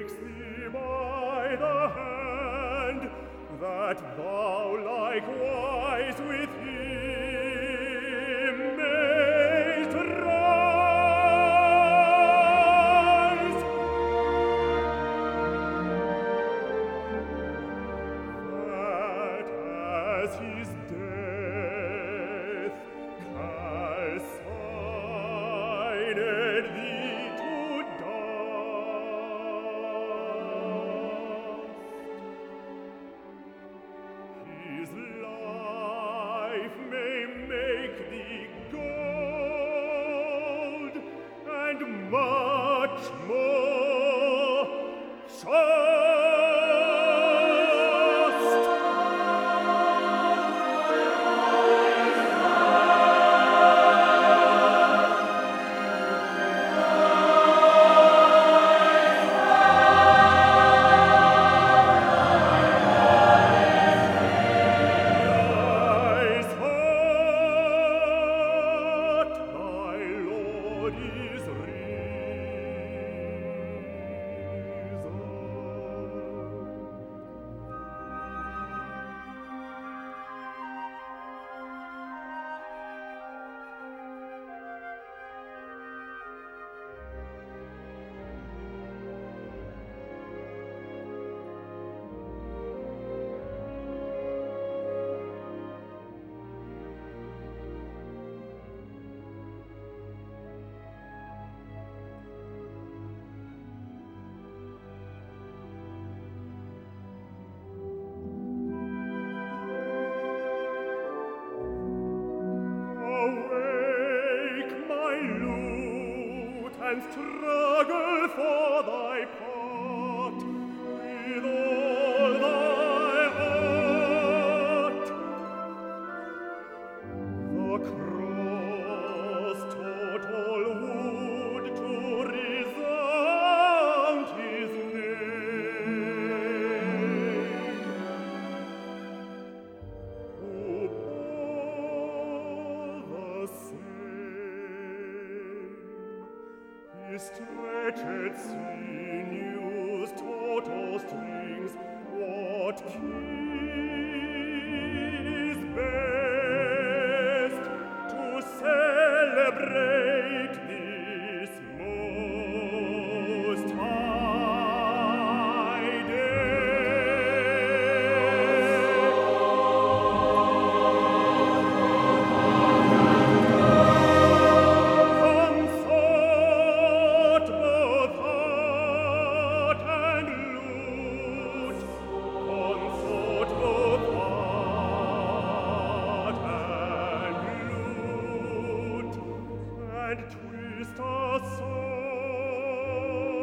takes thee by the hand, that thou likewise with him mayst rise. That as his death calcined thee to dust, his life may make thee gold, and much more just. Rise, heart, thy Lord is Awake, my lute, and struggle for thy part with all thy heart. The cross total would to resound his name, who bore the same. His stretched sinews, total strings, what key is best to celebrate this most high Consort both heart and lute, consort both heart and lute, and twist a soul